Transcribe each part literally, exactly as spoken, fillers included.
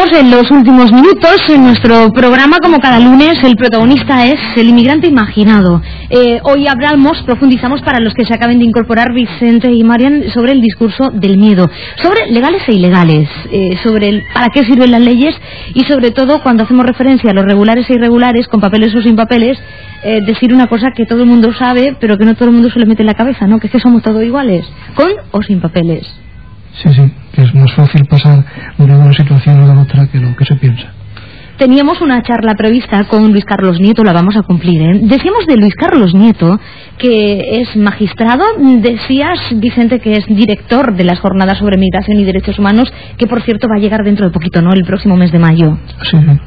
Estamos en los últimos minutos en nuestro programa. Como cada lunes, el protagonista es el inmigrante imaginado. Eh, hoy hablamos, profundizamos para los que se acaben de incorporar, Vicente y Marian, sobre el discurso del miedo, sobre legales e ilegales, eh, sobre el para qué sirven las leyes y sobre todo cuando hacemos referencia a los regulares e irregulares, con papeles o sin papeles, eh, decir una cosa que todo el mundo sabe, pero que no todo el mundo se le mete en la cabeza, ¿no? Que es que somos todos iguales, con o sin papeles. Sí, sí, que es más fácil pasar de una situación a la otra que lo que se piensa. Teníamos una charla prevista con Luis Carlos Nieto, la vamos a cumplir, ¿eh? Decíamos de Luis Carlos Nieto que es magistrado, decías, Vicente, que es director de las jornadas sobre migración y derechos humanos, que por cierto va a llegar dentro de poquito, ¿no? El próximo mes de mayo. Sí, sí.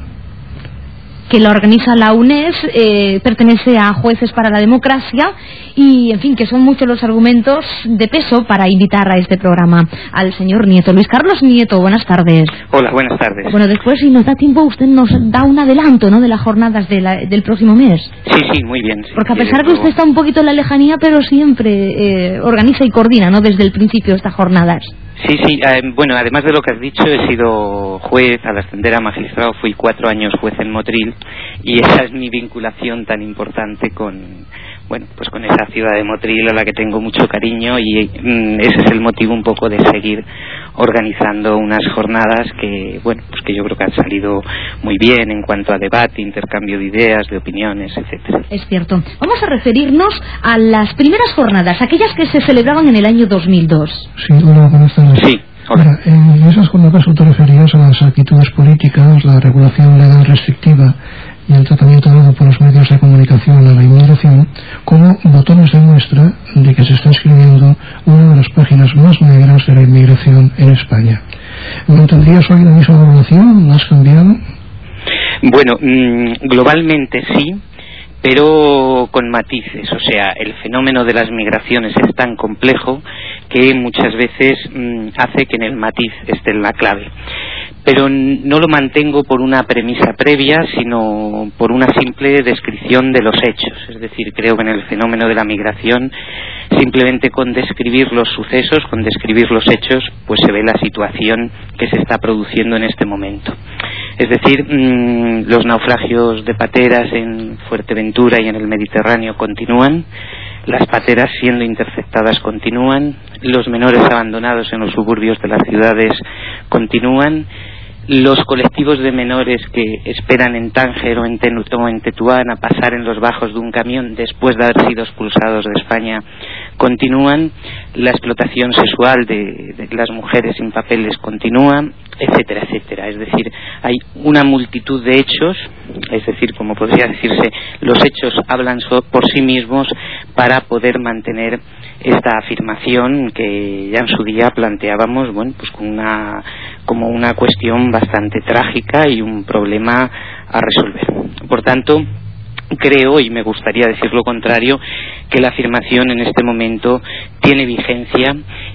Que la organiza la UNED, eh, pertenece a Jueces para la Democracia y, en fin, que son muchos los argumentos de peso para invitar a este programa al señor Nieto. Luis Carlos Nieto, buenas tardes. Hola, buenas tardes. Bueno, después, si nos da tiempo, usted nos da un adelanto, ¿no?, de las jornadas de la, del próximo mes. Sí, sí, muy bien. Sí, porque a pesar que usted está un poquito en la lejanía, pero siempre eh, organiza y coordina, ¿no?, desde el principio estas jornadas. Sí, sí, eh, bueno, además de lo que has dicho, he sido juez, al ascender a magistrado fui cuatro años juez en Motril y esa es mi vinculación tan importante con, bueno, pues con esa ciudad de Motril a la que tengo mucho cariño y mm, ese es el motivo un poco de seguir organizando unas jornadas que, bueno, pues que yo creo que han salido muy bien en cuanto a debate, intercambio de ideas, de opiniones, etcétera. Es cierto. Vamos a referirnos a las primeras jornadas, aquellas que se celebraban en el año dos mil dos. Sí, hola, buenas tardes. Sí. Hola. Mira, en esas jornadas tú te referías a las actitudes políticas, la regulación legal restrictiva y el tratamiento dado por los medios de comunicación a la inmigración como botones de muestra de que se está escribiendo una de las páginas más negras de la inmigración en España. ¿Mantendrías hoy la misma evaluación? ¿La has cambiado? Bueno, mmm, globalmente sí, pero con matices. O sea, el fenómeno de las migraciones es tan complejo que muchas veces mmm, hace que en el matiz esté la clave. Pero no lo mantengo por una premisa previa, sino por una simple descripción de los hechos. Es decir, creo que en el fenómeno de la migración, simplemente con describir los sucesos, con describir los hechos, pues se ve la situación que se está produciendo en este momento. Es decir, mmm, los naufragios de pateras en Fuerteventura y en el Mediterráneo continúan, las pateras siendo interceptadas continúan, los menores abandonados en los suburbios de las ciudades continúan, los colectivos de menores que esperan en Tánger o en, Tenu, o en Tetuán a pasar en los bajos de un camión después de haber sido expulsados de España continúan, la explotación sexual de, de las mujeres sin papeles continúa, etcétera, etcétera. Es decir, hay una multitud de hechos, es decir, como podría decirse, los hechos hablan so, por sí mismos para poder mantener esta afirmación que ya en su día planteábamos, bueno, pues con una, como una cuestión bastante trágica y un problema a resolver. Por tanto, creo, y me gustaría decir lo contrario, que la afirmación en este momento tiene vigencia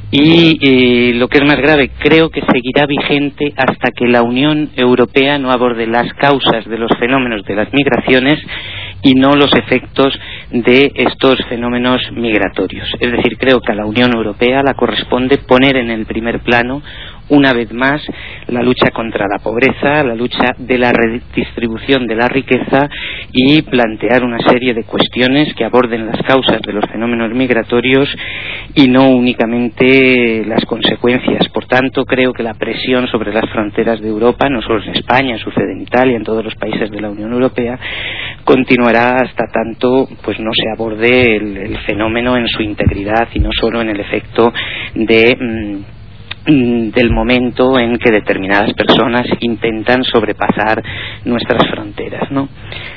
y eh, lo que es más grave, creo que seguirá vigente hasta que la Unión Europea no aborde las causas de los fenómenos de las migraciones y no los efectos de estos fenómenos migratorios. Es decir, creo que a la Unión Europea la corresponde poner en el primer plano una vez más la lucha contra la pobreza, la lucha de la redistribución de la riqueza y plantear una serie de cuestiones que aborden las causas de los fenómenos migratorios y no únicamente las consecuencias. Por tanto, creo que la presión sobre las fronteras de Europa, no solo en España, sucede en Italia, en todos los países de la Unión Europea, continuará hasta tanto pues no se aborde el, el fenómeno en su integridad y no solo en el efecto de mmm, del momento en que determinadas personas intentan sobrepasar nuestras fronteras, ¿no?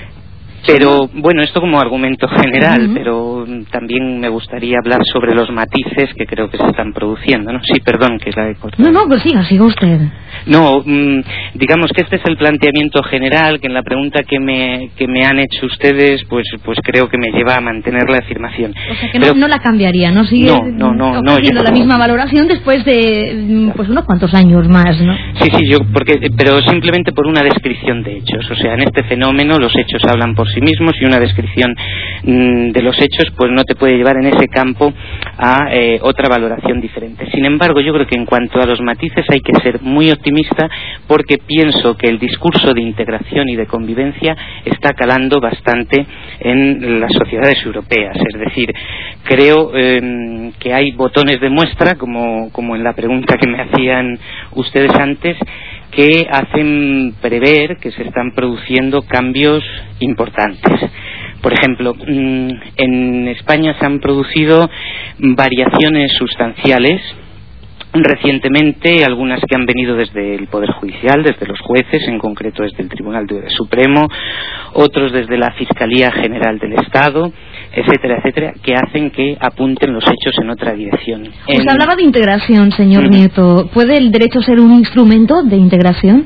Pero, bueno, esto como argumento general, uh-huh. pero también me gustaría hablar sobre los matices que creo que se están produciendo, ¿no? Sí, perdón, que la he cortado. No, no, pues siga, siga usted. No, mmm, digamos que este es el planteamiento general, que en la pregunta que me que me han hecho ustedes, pues pues creo que me lleva a mantener la afirmación. O sea, que no, pero, no la cambiaría, ¿no? Sigue no, no, no, no, yo, la misma valoración después de pues unos cuantos años más, ¿no? Sí, sí, yo, porque, pero simplemente por una descripción de hechos. O sea, en este fenómeno los hechos hablan por sí mismos y una descripción mmm, de los hechos pues no te puede llevar en ese campo a eh, otra valoración diferente. Sin embargo, yo creo que en cuanto a los matices hay que ser muy optimista, porque pienso que el discurso de integración y de convivencia está calando bastante en las sociedades europeas. Es decir, creo eh, que hay botones de muestra, como, como en la pregunta que me hacían ustedes antes, que hacen prever que se están produciendo cambios importantes. Por ejemplo, en España se han producido variaciones sustanciales recientemente, algunas que han venido desde el Poder Judicial, desde los jueces, en concreto desde el Tribunal Supremo, otros desde la Fiscalía General del Estado, etcétera, etcétera, que hacen que apunten los hechos en otra dirección. Usted en... hablaba de integración, señor uh-huh. Nieto. ¿Puede el derecho ser un instrumento de integración?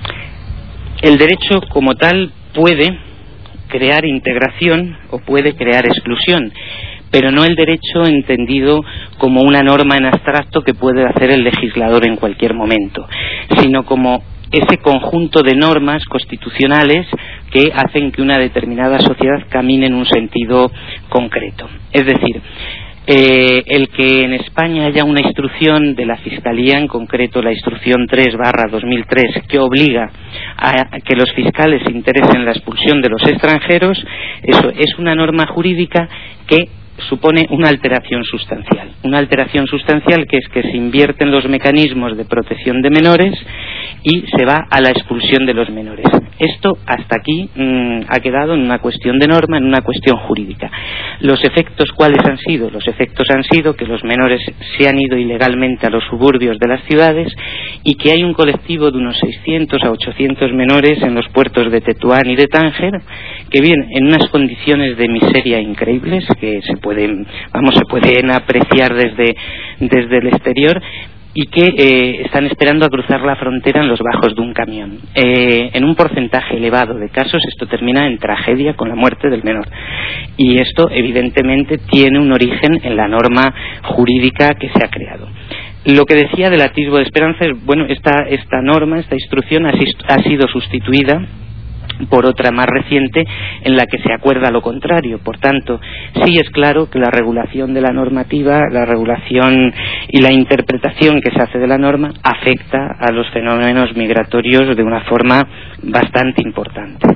El derecho como tal puede crear integración o puede crear exclusión, pero no el derecho entendido como una norma en abstracto que puede hacer el legislador en cualquier momento, sino como ese conjunto de normas constitucionales que hacen que una determinada sociedad camine en un sentido concreto. Es decir, Eh, el que en España haya una instrucción de la Fiscalía, en concreto la instrucción tres barra dos mil tres, que obliga a que los fiscales se interesen en la expulsión de los extranjeros, eso es una norma jurídica que supone una alteración sustancial. Una alteración sustancial que es que se invierten los mecanismos de protección de menores y se va a la expulsión de los menores. Esto hasta aquí mmm, ha quedado en una cuestión de norma, en una cuestión jurídica. Los efectos, ¿cuáles han sido? Los efectos han sido que los menores se han ido ilegalmente a los suburbios de las ciudades y que hay un colectivo de unos seiscientos a ochocientos menores en los puertos de Tetuán y de Tánger que viven en unas condiciones de miseria increíbles que se pueden, vamos, se pueden apreciar desde, desde el exterior, y que eh, están esperando a cruzar la frontera en los bajos de un camión. Eh, en un porcentaje elevado de casos esto termina en tragedia con la muerte del menor. Y esto evidentemente tiene un origen en la norma jurídica que se ha creado. Lo que decía del atisbo de esperanza es, bueno, esta, esta norma, esta instrucción ha, ha sido sustituida por otra más reciente en la que se acuerda lo contrario. Por tanto, sí es claro que la regulación de la normativa, la regulación y la interpretación que se hace de la norma afecta a los fenómenos migratorios de una forma bastante importante.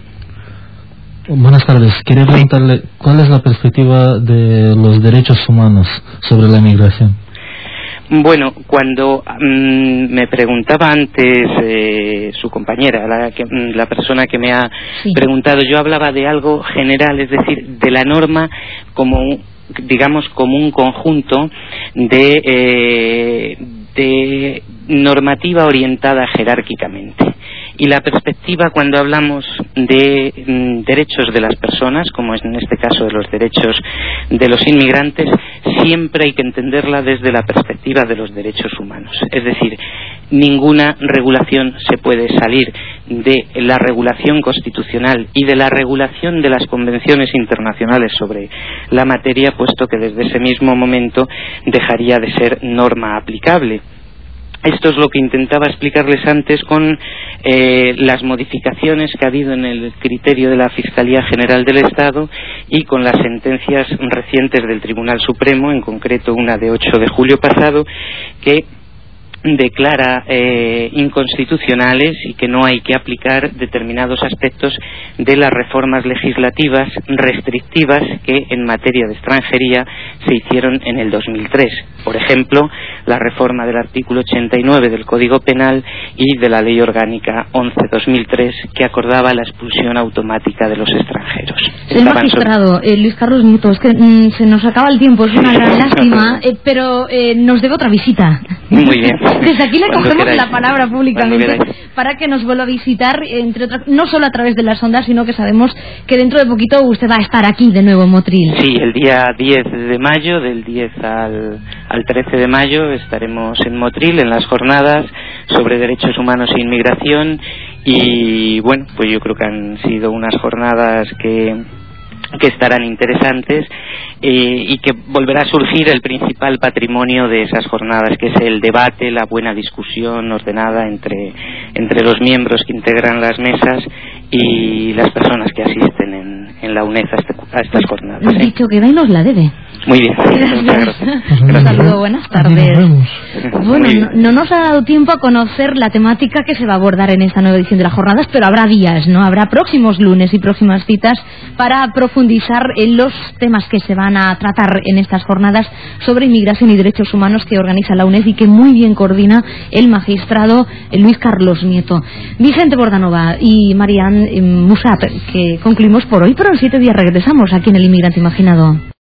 Buenas tardes. Quería preguntarle cuál es la perspectiva de los derechos humanos sobre la migración. Bueno, cuando mmm, me preguntaba antes eh, su compañera, la, que, la persona que me ha sí. preguntado, yo hablaba de algo general, es decir, de la norma como, digamos, como un conjunto de, eh, de normativa orientada jerárquicamente. Y la perspectiva, cuando hablamos de mm, derechos de las personas, como es en este caso de los derechos de los inmigrantes, siempre hay que entenderla desde la perspectiva de los derechos humanos. Es decir, ninguna regulación se puede salir de la regulación constitucional y de la regulación de las convenciones internacionales sobre la materia, puesto que desde ese mismo momento dejaría de ser norma aplicable. Esto es lo que intentaba explicarles antes con eh, las modificaciones que ha habido en el criterio de la Fiscalía General del Estado y con las sentencias recientes del Tribunal Supremo, en concreto una de ocho de julio pasado, que declara eh, inconstitucionales y que no hay que aplicar determinados aspectos de las reformas legislativas restrictivas que en materia de extranjería se hicieron en el dos mil tres. Por ejemplo, la reforma del artículo ochenta y nueve del Código Penal y de la Ley Orgánica once barra dos mil tres, que acordaba la expulsión automática de los extranjeros. Señor magistrado, eh, Luis Carlos Nieto, es que mm, se nos acaba el tiempo, es una gran lástima, eh, pero eh, nos debe otra visita. Muy bien. Desde aquí le Cuando cogemos queráis. la palabra públicamente para que nos vuelva a visitar, entre otras, no solo a través de las ondas, sino que sabemos que dentro de poquito usted va a estar aquí de nuevo en Motril. Sí, el día diez de mayo, del diez al, al trece de mayo, estaremos en Motril en las jornadas sobre derechos humanos e inmigración y, bueno, pues yo creo que han sido unas jornadas que que estarán interesantes eh, y que volverá a surgir el principal patrimonio de esas jornadas, que es el debate, la buena discusión ordenada entre, entre los miembros que integran las mesas y las personas que asisten en, en la UNED a, este, a estas jornadas. ¿Eh? Dicho que da y nos la debe. Muy bien. Gracias. Gracias. Un saludo, buenas tardes. Bueno, no, no nos ha dado tiempo a conocer la temática que se va a abordar en esta nueva edición de las jornadas, pero habrá días, ¿no? Habrá próximos lunes y próximas citas para profundizar en los temas que se van a tratar en estas jornadas sobre inmigración y derechos humanos que organiza la UNED y que muy bien coordina el magistrado Luis Carlos Nieto. Vicente Bordanova y Marian Musat, que concluimos por hoy, pero en siete días regresamos aquí en El Inmigrante Imaginado.